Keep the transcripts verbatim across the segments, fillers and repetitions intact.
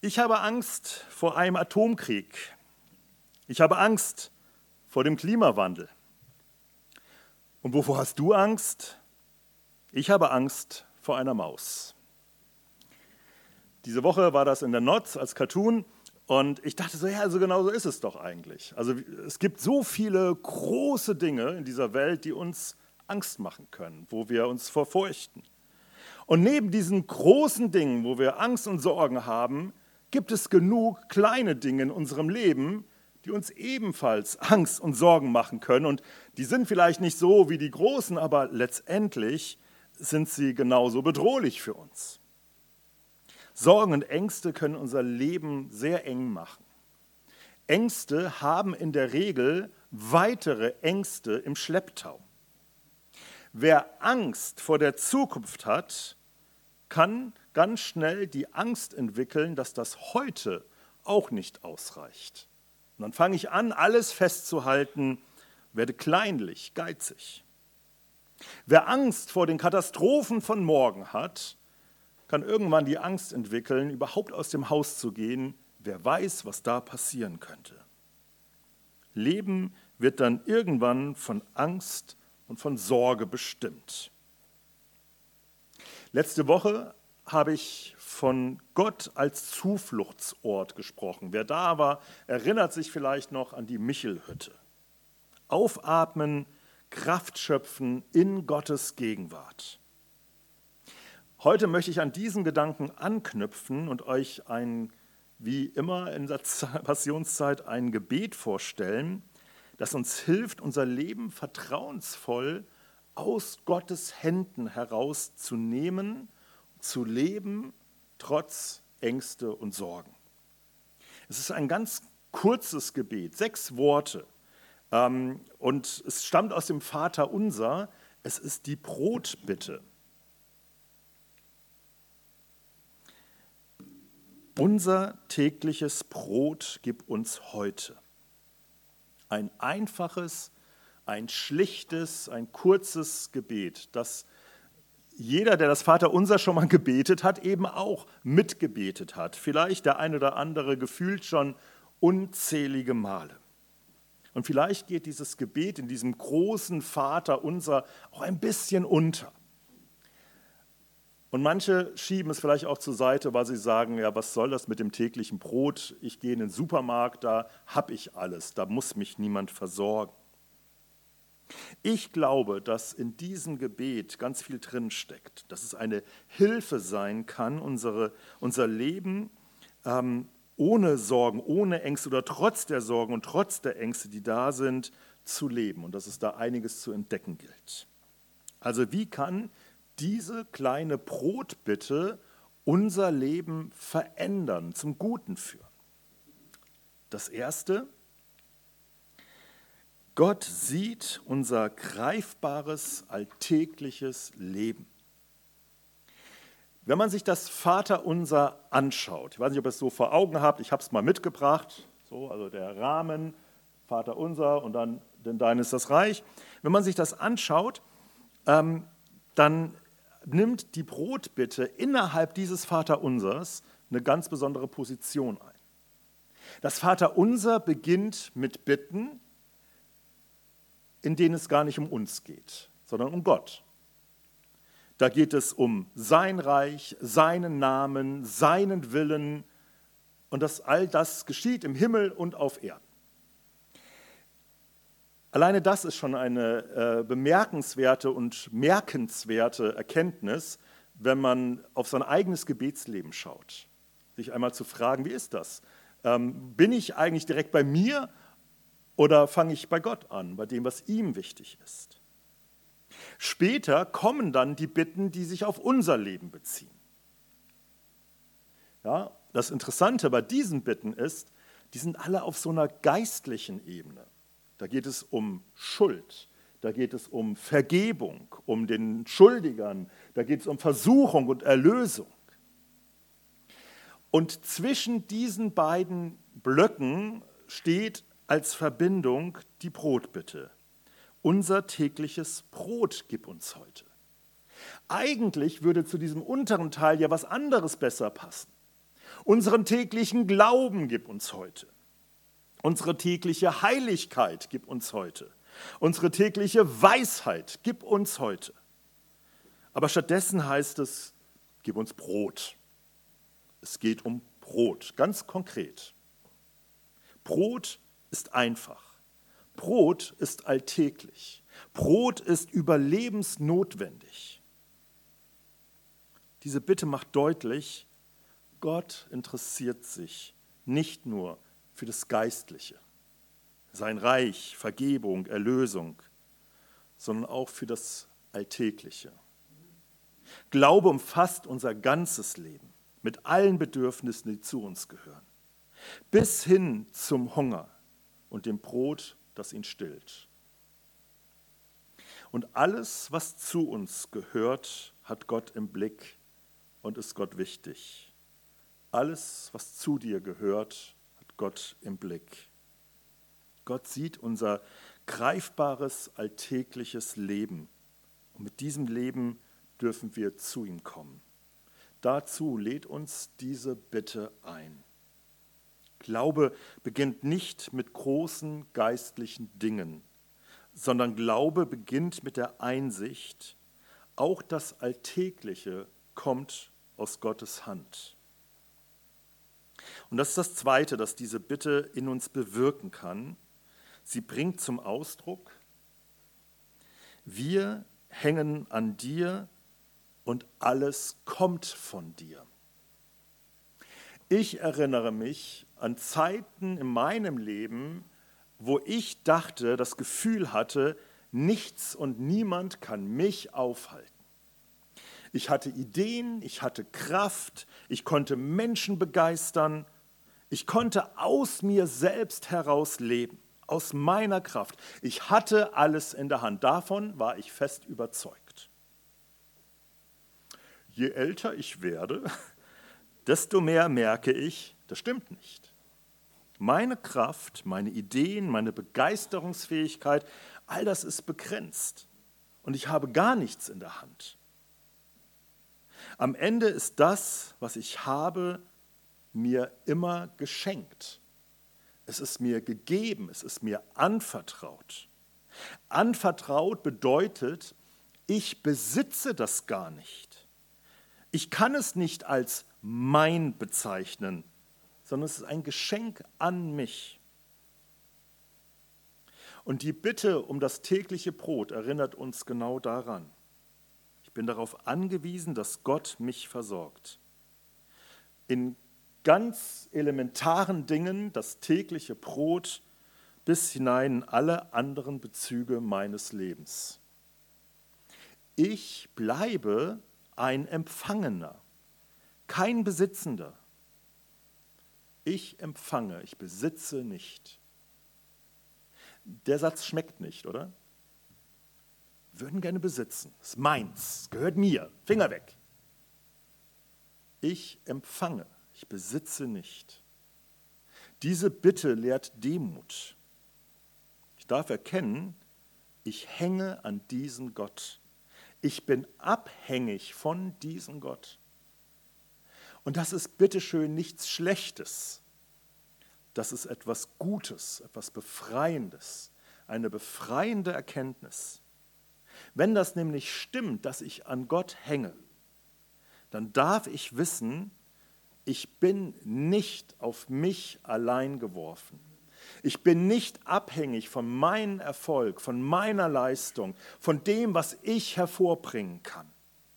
Ich habe Angst vor einem Atomkrieg. Ich habe Angst vor dem Klimawandel. Und wovor hast du Angst? Ich habe Angst vor einer Maus. Diese Woche war das in der Notz als Cartoon und ich dachte so, ja, also genau so ist es doch eigentlich. Also es gibt so viele große Dinge in dieser Welt, die uns Angst machen können, wo wir uns vor fürchten. Und neben diesen großen Dingen, wo wir Angst und Sorgen haben, gibt es genug kleine Dinge in unserem Leben, die uns ebenfalls Angst und Sorgen machen können. Und die sind vielleicht nicht so wie die großen, aber letztendlich sind sie genauso bedrohlich für uns. Sorgen und Ängste können unser Leben sehr eng machen. Ängste haben in der Regel weitere Ängste im Schlepptau. Wer Angst vor der Zukunft hat, kann ganz schnell die Angst entwickeln, dass das heute auch nicht ausreicht. Und dann fange ich an, alles festzuhalten, werde kleinlich, geizig. Wer Angst vor den Katastrophen von morgen hat, kann irgendwann die Angst entwickeln, überhaupt aus dem Haus zu gehen, wer weiß, was da passieren könnte. Leben wird dann irgendwann von Angst und von Sorge bestimmt. Letzte Woche habe ich von Gott als Zufluchtsort gesprochen. Wer da war, erinnert sich vielleicht noch an die Michelhütte. Aufatmen, Kraft schöpfen in Gottes Gegenwart. Heute möchte ich an diesen Gedanken anknüpfen und euch ein, wie immer in der Passionszeit, ein Gebet vorstellen, das uns hilft, unser Leben vertrauensvoll aus Gottes Händen herauszunehmen, zu leben, trotz Ängste und Sorgen. Es ist ein ganz kurzes Gebet, sechs Worte. Ähm, und es stammt aus dem Vaterunser. Es ist die Brotbitte. Unser tägliches Brot gib uns heute. Ein einfaches, ein schlichtes, ein kurzes Gebet, das jeder, der das Vaterunser schon mal gebetet hat, eben auch mitgebetet hat. Vielleicht der ein oder andere gefühlt schon unzählige Male. Und vielleicht geht dieses Gebet in diesem großen Vaterunser auch ein bisschen unter. Und manche schieben es vielleicht auch zur Seite, weil sie sagen, ja, was soll das mit dem täglichen Brot? Ich gehe in den Supermarkt, da habe ich alles, da muss mich niemand versorgen. Ich glaube, dass in diesem Gebet ganz viel drinsteckt, dass es eine Hilfe sein kann, unsere, unser Leben ähm, ohne Sorgen, ohne Ängste oder trotz der Sorgen und trotz der Ängste, die da sind, zu leben und dass es da einiges zu entdecken gilt. Also wie kann diese kleine Brotbitte unser Leben verändern, zum Guten führen? Das Erste: Gott sieht unser greifbares, alltägliches Leben. Wenn man sich das Vaterunser anschaut, ich weiß nicht, ob ihr es so vor Augen habt, ich habe es mal mitgebracht, so, also der Rahmen, Vaterunser und dann, denn dein ist das Reich. Wenn man sich das anschaut, ähm, dann nimmt die Brotbitte innerhalb dieses Vaterunsers eine ganz besondere Position ein. Das Vaterunser beginnt mit Bitten, in denen es gar nicht um uns geht, sondern um Gott. Da geht es um sein Reich, seinen Namen, seinen Willen und dass all das geschieht im Himmel und auf Erden. Alleine das ist schon eine äh, bemerkenswerte und merkenswerte Erkenntnis, wenn man auf sein eigenes Gebetsleben schaut. Sich einmal zu fragen, wie ist das? Ähm, bin ich eigentlich direkt bei mir? Oder fange ich bei Gott an, bei dem, was ihm wichtig ist? Später kommen dann die Bitten, die sich auf unser Leben beziehen. Ja, das Interessante bei diesen Bitten ist, die sind alle auf so einer geistlichen Ebene. Da geht es um Schuld, da geht es um Vergebung, um den Schuldigern, da geht es um Versuchung und Erlösung. Und zwischen diesen beiden Blöcken steht als Verbindung die Brotbitte. Unser tägliches Brot gib uns heute. Eigentlich würde zu diesem unteren Teil ja was anderes besser passen. Unseren täglichen Glauben gib uns heute. Unsere tägliche Heiligkeit gib uns heute. Unsere tägliche Weisheit gib uns heute. Aber stattdessen heißt es, gib uns Brot. Es geht um Brot, ganz konkret. Brot ist einfach. Brot ist alltäglich. Brot ist überlebensnotwendig. Diese Bitte macht deutlich, Gott interessiert sich nicht nur für das Geistliche, sein Reich, Vergebung, Erlösung, sondern auch für das Alltägliche. Glaube umfasst unser ganzes Leben mit allen Bedürfnissen, die zu uns gehören, bis hin zum Hunger und dem Brot, das ihn stillt. Und alles, was zu uns gehört, hat Gott im Blick und ist Gott wichtig. Alles, was zu dir gehört, hat Gott im Blick. Gott sieht unser greifbares, alltägliches Leben. Und mit diesem Leben dürfen wir zu ihm kommen. Dazu lädt uns diese Bitte ein. Glaube beginnt nicht mit großen geistlichen Dingen, sondern Glaube beginnt mit der Einsicht, auch das Alltägliche kommt aus Gottes Hand. Und das ist das Zweite, das diese Bitte in uns bewirken kann. Sie bringt zum Ausdruck, wir hängen an dir und alles kommt von dir. Ich erinnere mich an Zeiten in meinem Leben, wo ich dachte, das Gefühl hatte, nichts und niemand kann mich aufhalten. Ich hatte Ideen, ich hatte Kraft, ich konnte Menschen begeistern, ich konnte aus mir selbst heraus leben, aus meiner Kraft. Ich hatte alles in der Hand, davon war ich fest überzeugt. Je älter ich werde, desto mehr merke ich, das stimmt nicht. Meine Kraft, meine Ideen, meine Begeisterungsfähigkeit, all das ist begrenzt und ich habe gar nichts in der Hand. Am Ende ist das, was ich habe, mir immer geschenkt. Es ist mir gegeben, es ist mir anvertraut. Anvertraut bedeutet, ich besitze das gar nicht. Ich kann es nicht als mein bezeichnen, sondern es ist ein Geschenk an mich. Und die Bitte um das tägliche Brot erinnert uns genau daran. Ich bin darauf angewiesen, dass Gott mich versorgt. In ganz elementaren Dingen das tägliche Brot bis hinein in alle anderen Bezüge meines Lebens. Ich bleibe ein Empfangener, kein Besitzender. Ich empfange, ich besitze nicht. Der Satz schmeckt nicht, oder? Wir würden gerne besitzen. Das ist meins, gehört mir. Finger weg. Ich empfange, ich besitze nicht. Diese Bitte lehrt Demut. Ich darf erkennen, ich hänge an diesen Gott. Ich bin abhängig von diesem Gott. Und das ist bitteschön nichts Schlechtes. Das ist etwas Gutes, etwas Befreiendes, eine befreiende Erkenntnis. Wenn das nämlich stimmt, dass ich an Gott hänge, dann darf ich wissen, ich bin nicht auf mich allein geworfen. Ich bin nicht abhängig von meinem Erfolg, von meiner Leistung, von dem, was ich hervorbringen kann.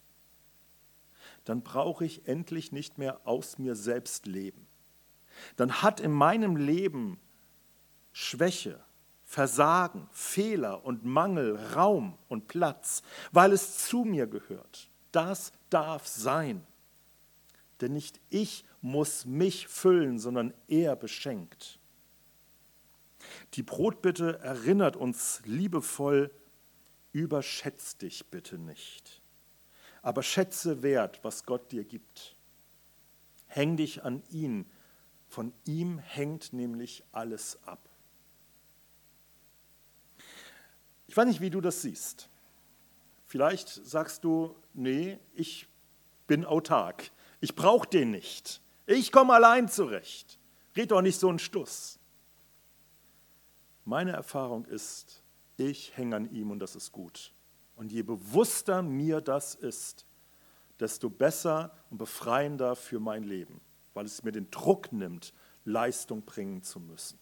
Dann brauche ich endlich nicht mehr aus mir selbst leben. Dann hat in meinem Leben Schwäche, Versagen, Fehler und Mangel Raum und Platz, weil es zu mir gehört. Das darf sein. Denn nicht ich muss mich füllen, sondern er beschenkt. Die Brotbitte erinnert uns liebevoll, überschätz dich bitte nicht. Aber schätze wert, was Gott dir gibt. Häng dich an ihn. Von ihm hängt nämlich alles ab. Ich weiß nicht, wie du das siehst. Vielleicht sagst du, nee, ich bin autark. Ich brauche den nicht. Ich komme allein zurecht. Red doch nicht so einen Stuss. Meine Erfahrung ist, ich hänge an ihm und das ist gut. Und je bewusster mir das ist, desto besser und befreiender für mein Leben, weil es mir den Druck nimmt, Leistung bringen zu müssen.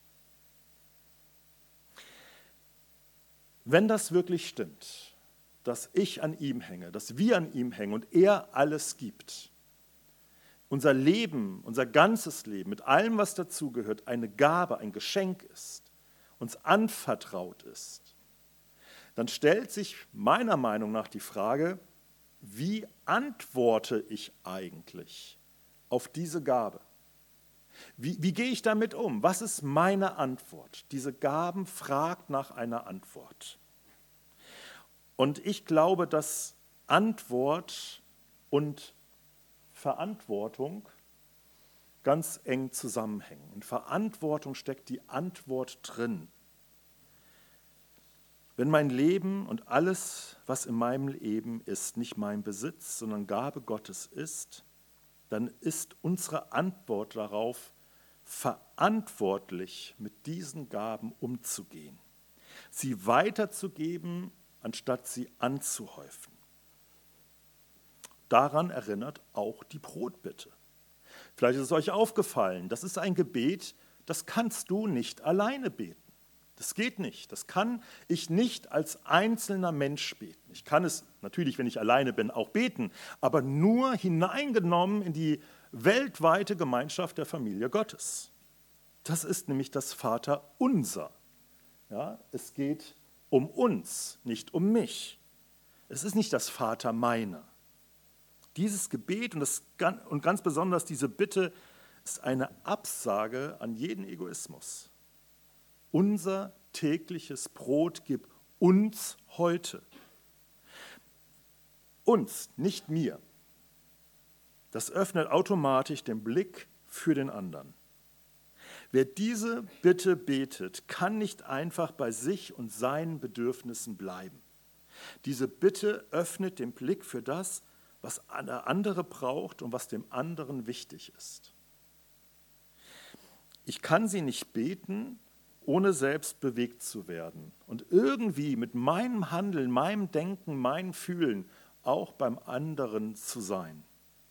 Wenn das wirklich stimmt, dass ich an ihm hänge, dass wir an ihm hängen und er alles gibt, unser Leben, unser ganzes Leben mit allem, was dazugehört, eine Gabe, ein Geschenk ist, uns anvertraut ist, dann stellt sich meiner Meinung nach die Frage, wie antworte ich eigentlich auf diese Gabe? Wie, wie gehe ich damit um? Was ist meine Antwort? Diese Gaben fragt nach einer Antwort. Und ich glaube, dass Antwort und Verantwortung ganz eng zusammenhängen. In Verantwortung steckt die Antwort drin. Wenn mein Leben und alles, was in meinem Leben ist, nicht mein Besitz, sondern Gabe Gottes ist, dann ist unsere Antwort darauf, verantwortlich mit diesen Gaben umzugehen, sie weiterzugeben, anstatt sie anzuhäufen. Daran erinnert auch die Brotbitte. Vielleicht ist es euch aufgefallen, das ist ein Gebet, das kannst du nicht alleine beten. Das geht nicht. Das kann ich nicht als einzelner Mensch beten. Ich kann es natürlich, wenn ich alleine bin, auch beten, aber nur hineingenommen in die weltweite Gemeinschaft der Familie Gottes. Das ist nämlich das Vaterunser. Ja, es geht um uns, nicht um mich. Es ist nicht das Vatermeiner. Dieses Gebet und, das, und ganz besonders diese Bitte ist eine Absage an jeden Egoismus. Unser tägliches Brot gib uns heute. Uns, nicht mir. Das öffnet automatisch den Blick für den anderen. Wer diese Bitte betet, kann nicht einfach bei sich und seinen Bedürfnissen bleiben. Diese Bitte öffnet den Blick für das, was der andere braucht und was dem anderen wichtig ist. Ich kann sie nicht beten, ohne selbst bewegt zu werden und irgendwie mit meinem Handeln, meinem Denken, meinem Fühlen auch beim anderen zu sein.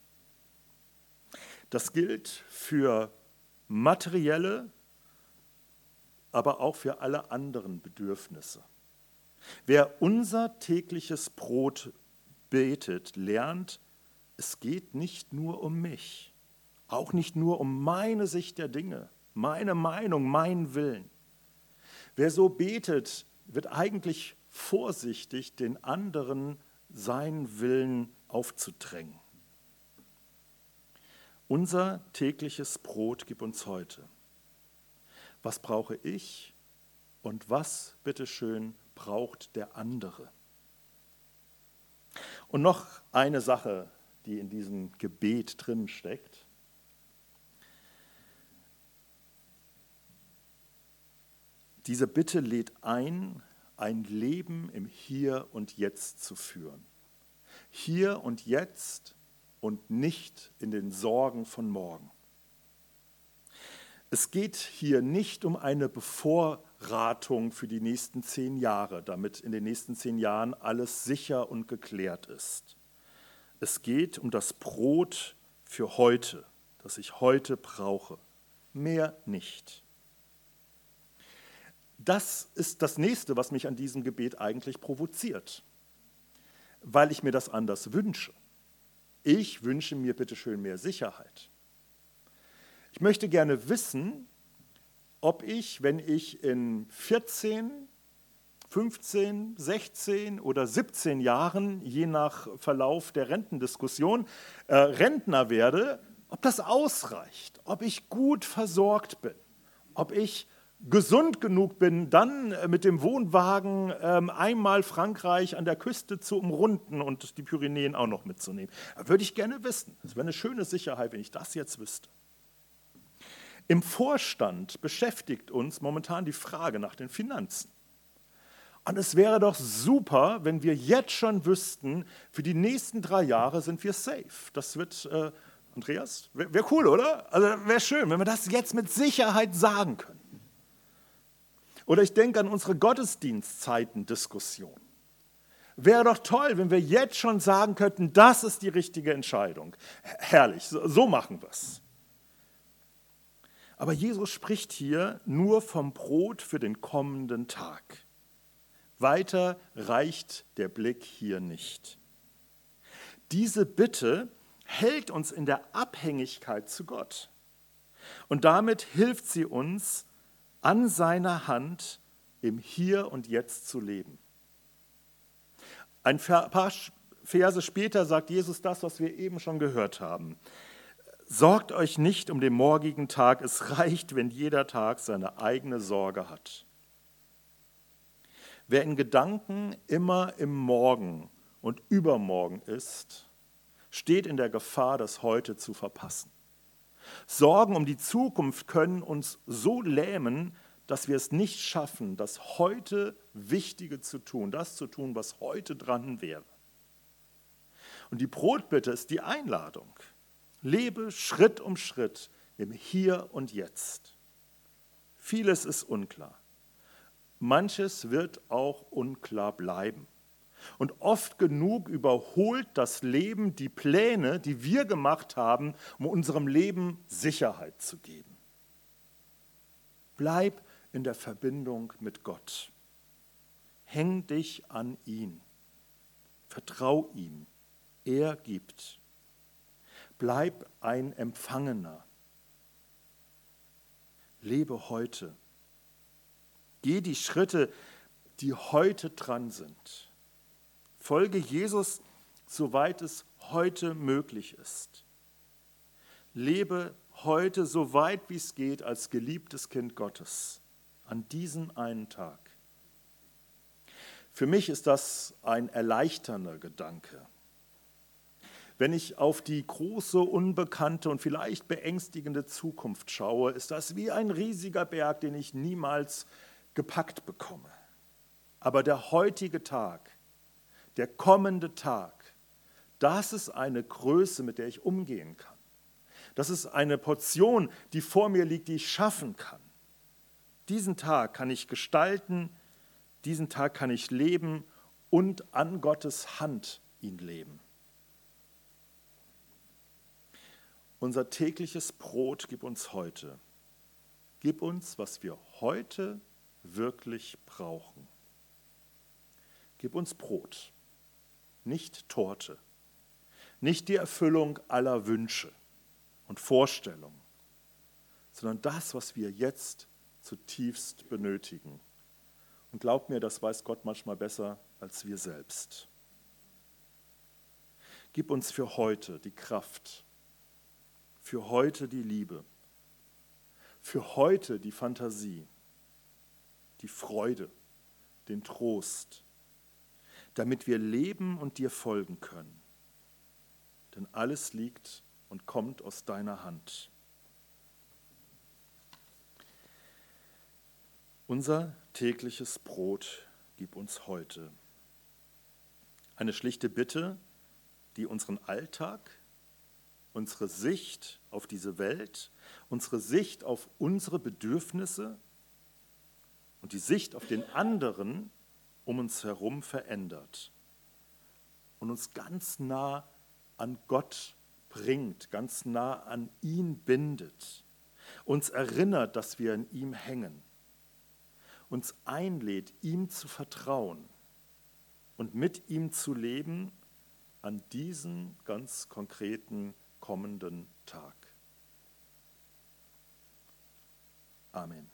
Das gilt für materielle, aber auch für alle anderen Bedürfnisse. Wer unser tägliches Brot betet, lernt, es geht nicht nur um mich, auch nicht nur um meine Sicht der Dinge, meine Meinung, meinen Willen. Wer so betet, wird eigentlich vorsichtig, den anderen seinen Willen aufzudrängen. Unser tägliches Brot gib uns heute. Was brauche ich und was, bitteschön, braucht der andere? Und noch eine Sache, die in diesem Gebet drin steckt. Diese Bitte lädt ein, ein Leben im Hier und Jetzt zu führen. Hier und jetzt und nicht in den Sorgen von morgen. Es geht hier nicht um eine Bevorratung für die nächsten zehn Jahre, damit in den nächsten zehn Jahren alles sicher und geklärt ist. Es geht um das Brot für heute, das ich heute brauche. Mehr nicht. Das ist das Nächste, was mich an diesem Gebet eigentlich provoziert, weil ich mir das anders wünsche. Ich wünsche mir bitteschön mehr Sicherheit. Ich möchte gerne wissen, ob ich, wenn ich in vierzehn, fünfzehn, sechzehn oder siebzehn Jahren, je nach Verlauf der Rentendiskussion, äh, Rentner werde, ob das ausreicht, ob ich gut versorgt bin, ob ich gesund genug bin, dann mit dem Wohnwagen ähm, einmal Frankreich an der Küste zu umrunden und die Pyrenäen auch noch mitzunehmen. Das würde ich gerne wissen. Das wäre eine schöne Sicherheit, wenn ich das jetzt wüsste. Im Vorstand beschäftigt uns momentan die Frage nach den Finanzen. Und es wäre doch super, wenn wir jetzt schon wüssten, für die nächsten drei Jahre sind wir safe. Das wird äh, Andreas? Wäre wär cool, oder? Also wäre schön, wenn wir das jetzt mit Sicherheit sagen können. Oder ich denke an unsere Gottesdienstzeiten-Diskussion. Wäre doch toll, wenn wir jetzt schon sagen könnten, das ist die richtige Entscheidung. Herrlich, so, so machen wir es. Aber Jesus spricht hier nur vom Brot für den kommenden Tag. Weiter reicht der Blick hier nicht. Diese Bitte hält uns in der Abhängigkeit zu Gott. Und damit hilft sie uns, an seiner Hand im Hier und Jetzt zu leben. Ein paar Verse später sagt Jesus das, was wir eben schon gehört haben. Sorgt euch nicht um den morgigen Tag, es reicht, wenn jeder Tag seine eigene Sorge hat. Wer in Gedanken immer im Morgen und Übermorgen ist, steht in der Gefahr, das Heute zu verpassen. Sorgen um die Zukunft können uns so lähmen, dass wir es nicht schaffen, das heute Wichtige zu tun, das zu tun, was heute dran wäre. Und die Brotbitte ist die Einladung. Lebe Schritt um Schritt im Hier und Jetzt. Vieles ist unklar. Manches wird auch unklar bleiben. Und oft genug überholt das Leben die Pläne, die wir gemacht haben, um unserem Leben Sicherheit zu geben. Bleib in der Verbindung mit Gott. Häng dich an ihn. Vertrau ihm. Er gibt. Bleib ein Empfangener. Lebe heute. Geh die Schritte, die heute dran sind. Folge Jesus, soweit es heute möglich ist. Lebe heute so weit wie es geht als geliebtes Kind Gottes. An diesem einen Tag. Für mich ist das ein erleichternder Gedanke. Wenn ich auf die große, unbekannte und vielleicht beängstigende Zukunft schaue, ist das wie ein riesiger Berg, den ich niemals gepackt bekomme. Aber der heutige Tag, der kommende Tag, das ist eine Größe, mit der ich umgehen kann. Das ist eine Portion, die vor mir liegt, die ich schaffen kann. Diesen Tag kann ich gestalten, diesen Tag kann ich leben und an Gottes Hand ihn leben. Unser tägliches Brot gib uns heute. Gib uns, was wir heute wirklich brauchen. Gib uns Brot, nicht Torte, nicht die Erfüllung aller Wünsche und Vorstellungen, sondern das, was wir jetzt zutiefst benötigen. Und glaub mir, das weiß Gott manchmal besser als wir selbst. Gib uns für heute die Kraft, für heute die Liebe, für heute die Fantasie, die Freude, den Trost, damit wir leben und dir folgen können. Denn alles liegt und kommt aus deiner Hand. Unser tägliches Brot gib uns heute. Eine schlichte Bitte, die unseren Alltag, unsere Sicht auf diese Welt, unsere Sicht auf unsere Bedürfnisse und die Sicht auf den anderen um uns herum verändert und uns ganz nah an Gott bringt, ganz nah an ihn bindet, uns erinnert, dass wir in ihm hängen, uns einlädt, ihm zu vertrauen und mit ihm zu leben an diesem ganz konkreten kommenden Tag. Amen.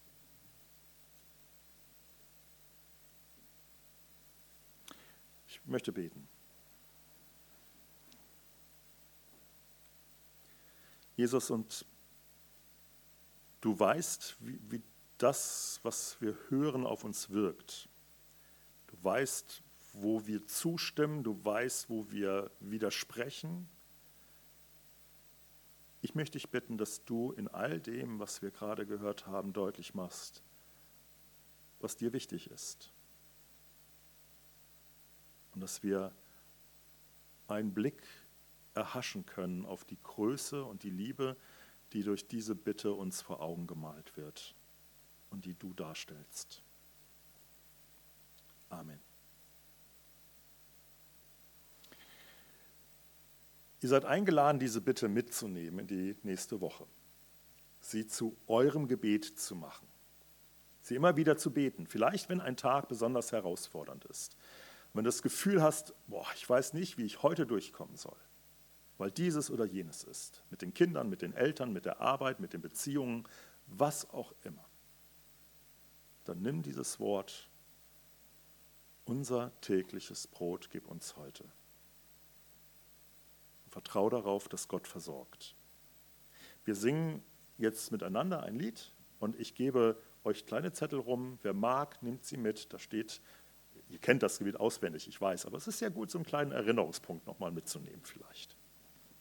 Ich möchte beten. Jesus, und du weißt, wie, wie das, was wir hören, auf uns wirkt. Du weißt, wo wir zustimmen, du weißt, wo wir widersprechen. Ich möchte dich bitten, dass du in all dem, was wir gerade gehört haben, deutlich machst, was dir wichtig ist. Und dass wir einen Blick erhaschen können auf die Größe und die Liebe, die durch diese Bitte uns vor Augen gemalt wird und die du darstellst. Amen. Ihr seid eingeladen, diese Bitte mitzunehmen in die nächste Woche, sie zu eurem Gebet zu machen, sie immer wieder zu beten, vielleicht wenn ein Tag besonders herausfordernd ist, wenn du das Gefühl hast, boah, ich weiß nicht, wie ich heute durchkommen soll, weil dieses oder jenes ist, mit den Kindern, mit den Eltern, mit der Arbeit, mit den Beziehungen, was auch immer, dann nimm dieses Wort, unser tägliches Brot gib uns heute. Vertrau darauf, dass Gott versorgt. Wir singen jetzt miteinander ein Lied und ich gebe euch kleine Zettel rum. Wer mag, nimmt sie mit. Da steht, ihr kennt das Gebet auswendig, ich weiß, aber es ist ja gut, so einen kleinen Erinnerungspunkt nochmal mitzunehmen vielleicht.